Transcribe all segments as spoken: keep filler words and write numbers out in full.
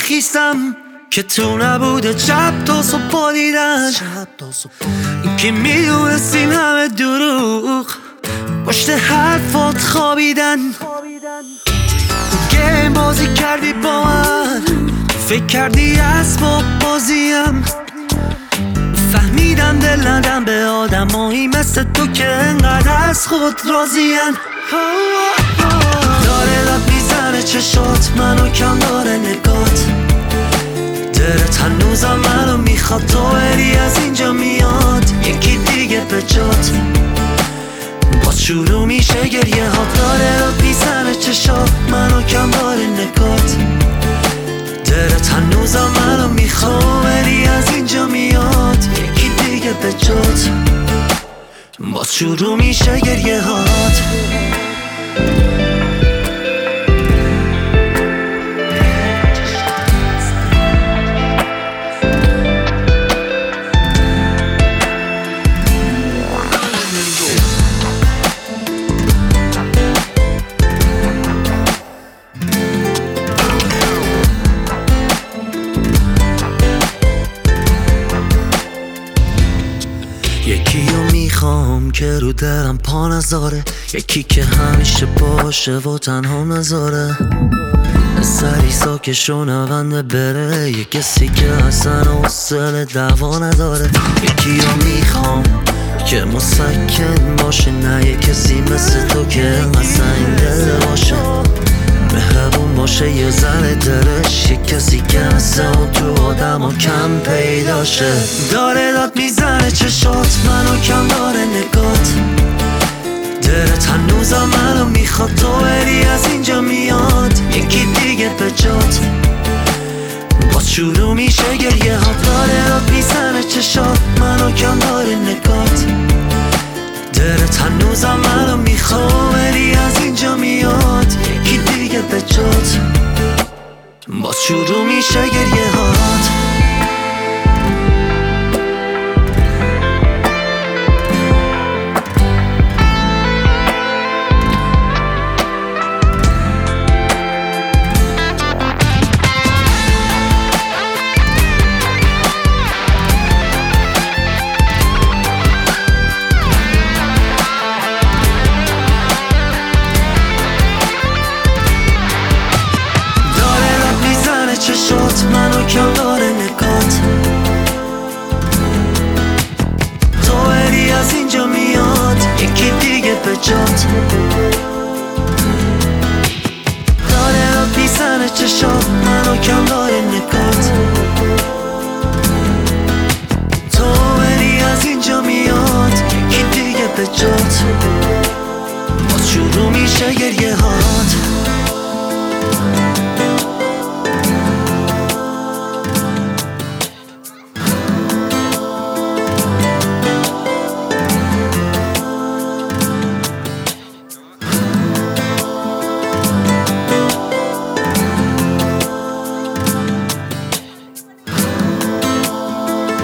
میخیستم که تو نبوده شب تا صبح دیدن. این که میدونستین همه دروغ پشت حرفات خوابیدن. گیم بازی کردی با من، فکر کردی اسباب بازیم. فهمیدم دل ندم به آدمایی مثل تو که انقدر از خود راضین. داره لب میزنه چشات، منو کم داره نگات. دلت هنوزم منو میخواد، تو بری از اینجا میاد یکی دیگه به جات. باز شروع میشه گریه ها. داره لب میزنه چشات، منو کم داره نگات. دلت هنوزم منو میخواد، بری از اینجا میاد یکی دیگه به جات. باز شروع میشه گریه هات. یکی رو میخوام که رو درم پا نذاره، یکی که همیشه باشه و تنها نذاره. سری ساکش و نونده بره، یه کسی که اصلا حوصله دعوا نداره. یکی رو میخوام که مسکن باشه، نه یه کسی مثل تو که اصلا این دل باشه. مهربون باشه یه ذره دلش، یه کسی که مثل اون تو آدم ها کم پیداشه. داره داد میزنه چشات، منو کم داره نگات. دلت هنوزم منو میخواد، تو بری از اینجا میاد یکی دیگه به جات. باز شروع میشه گریه ها. داره داد میزنه چشات، منو کم داره نگات. دلت هنوزم منو میخواد، بری از اینجا میاد یکی دیگه به جات. باز شروع میشه گریه هات. منو کم داره نگات. تو بری از اینجا میاد یکی دیگه به جات. داره را بیزنه چشات، منو کم داره نگات. تو بری از اینجا میاد یکی دیگه به جات. باز شروع میشه گریه هات.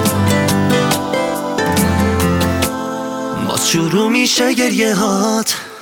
شروع میشه گریه هات.